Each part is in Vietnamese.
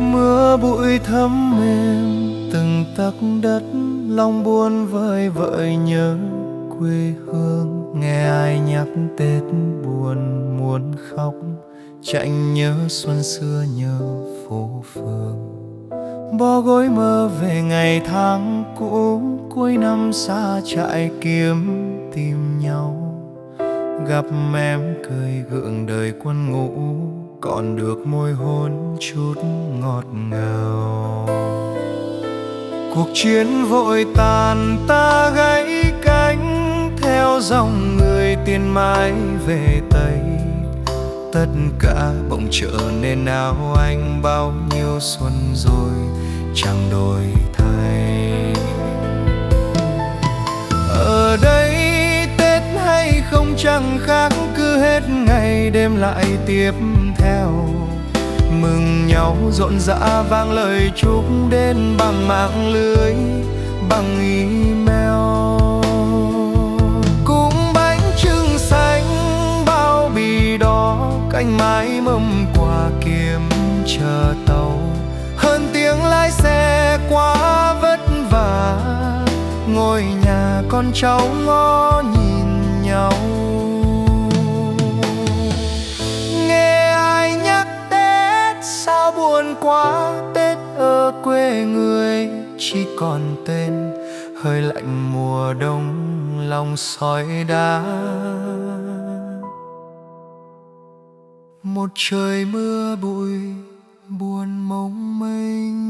Mưa bụi thấm êm từng tấc đất, lòng buồn vơi vợi nhớ quê hương. Nghe ai nhắc Tết buồn muốn khóc, chạnh nhớ xuân xưa nhớ phố phường. Bó gối mơ về ngày tháng cũ, cuối năm xa trại kiếm tìm nhau. Gặp em cười gượng đời quân ngũ, còn được môi hôn chút ngọt ngào. Cuộc chiến vội tàn ta gãy cánh, theo dòng người tiền mãi về Tây. Tất cả bỗng trở nên áo anh, bao nhiêu xuân rồi chẳng đổi thay. Ở đây Tết hay không chẳng khác, cứ hết ngày đêm lại tiếp theo. Mừng nhau rộn rã vang lời chúc đến bằng mạng lưới, bằng email. Cùng bánh chưng xanh bao bì đỏ, cành mái mâm quà kiếm chờ tàu. Hơn tiếng lái xe quá vất vả, ngôi nhà con cháu ngó nhìn nhau. Nghe ai nhắc Tết sao buồn quá, Tết ở quê người chỉ còn tên. Hơi lạnh mùa đông lòng sỏi đá, một trời mưa bụi buồn mông mênh.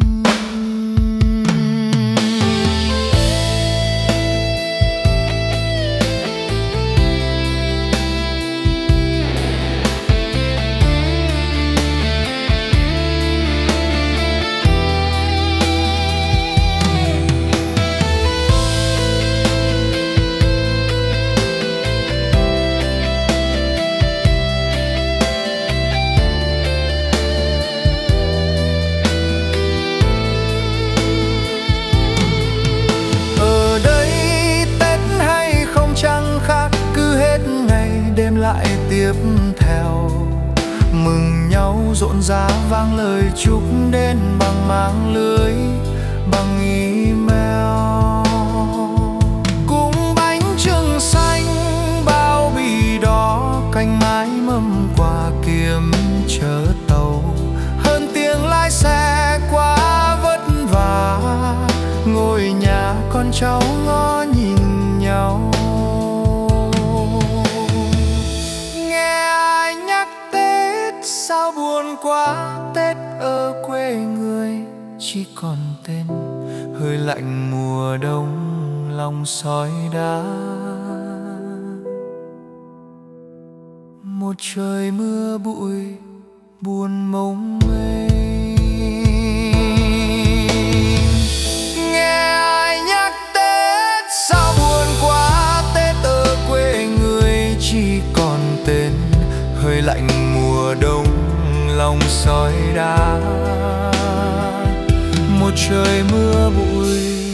Đêm lại tiếp theo, mừng nhau rộn rã vang lời chúc đến bằng mạng lưới, bằng email. Cùng bánh chưng xanh bao bì đỏ, cành mái mâm quà kiếm chờ tàu. Hơn tiếng lái xe quá vất vả, ngôi nhà con cháu ngó nhìn nhau. Sao buồn quá, Tết ở quê người chỉ còn tên. Hơi lạnh mùa đông lòng sỏi đá, một trời mưa bụi buồn mông mênh. Nghe ai nhắc Tết sao buồn quá, Tết ở quê người chỉ còn tên. Hơi lạnh mùa đông lòng sỏi đá, một trời mưa bụi